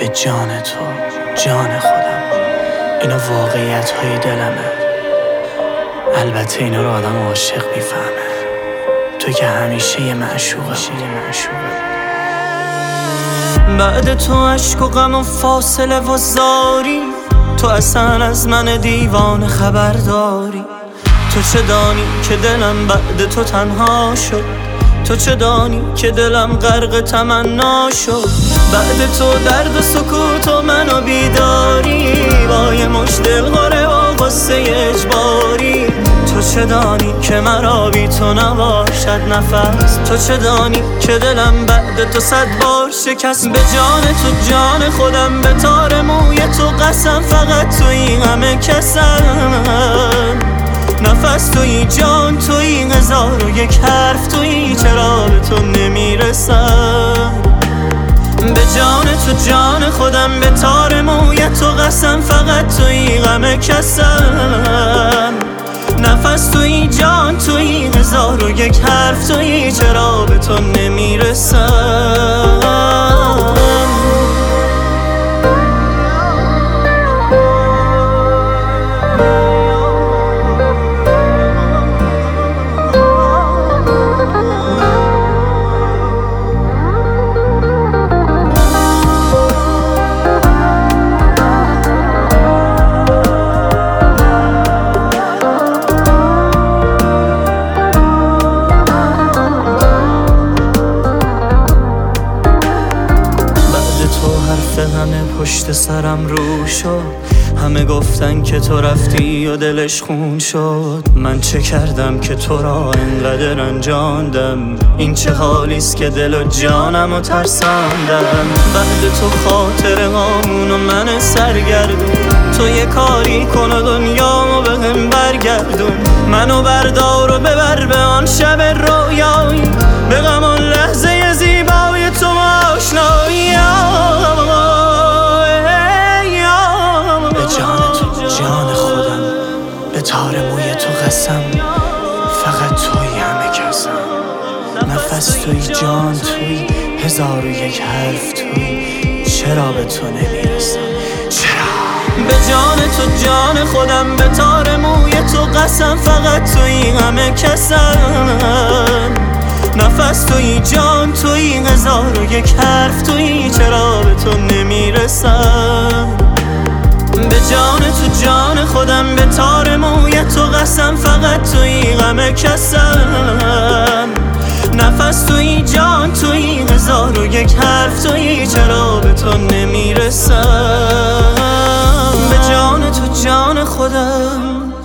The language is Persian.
جان تو، جان خودم، اینا واقعیت های دلمه. البته اینا رو آدم عاشق میفهمه. تو که همیشه یه معشوقه. بعد تو عشق و غم و فاصله و زاری، تو اصلا از من دیوانه خبر داری. تو چه دانی که دلم بعد تو تنها شد؟ تو چه دانی که دلم غرق تمنا شد؟ بعد تو درد و سکوت و منو بیداری، با یه مش دلهره و غصه اجباری. تو چه دانی که مرا بی تو نباشد نفس؟ تو چه دانی که دلم بعد تو 100 بار شکست؟ به جان تو جان خودم، به تار موی تو قسم، فقط تویی همه کسم. نفس تویی، جان تویی، 1001 حرف تویی، چرا به تو نمیرسم؟ به جان تو جان خودم، به تار موی تو قسم، فقط تویی غم کسم. نفس تویی، جان تویی، 1001 حرف تویی، چرا به تو نمیرسم؟ همه پشت سرم رو شد، همه گفتن که تو رفتی و دلش خون شد. من چه کردم که تو را انقدر انجاندم؟ این چه حالیست که دل و جانم رو ترساندم؟ بعد تو خاطره هامون و من سرگردون، تو یه کاری کن و دنیامو بهم برگردون. منو بردار و ببر به آن شب رویایی، به غم آن لحظه زیبای تو آشنایی. جان خودم، به تار موی تو قسم، فقط تویی همه کسم. نفس تویی، جان تویی، 1001 حرف تویی، چرا به تو نمیرسم؟ چرا؟ به جان تو جان خودم، به تار موی تو قسم، فقط تویی همه کسم. نفس تویی، جان تویی، 1001 حرف تویی، چرا به تو نمیرسم؟ به جان تو جان خودم، به تار موی تو قسم، فقط تویی غم کسم. نفس تویی، جان تویی، 1001 حرف تویی، چرا به تو نمیرسم؟ به جان تو جان خودم.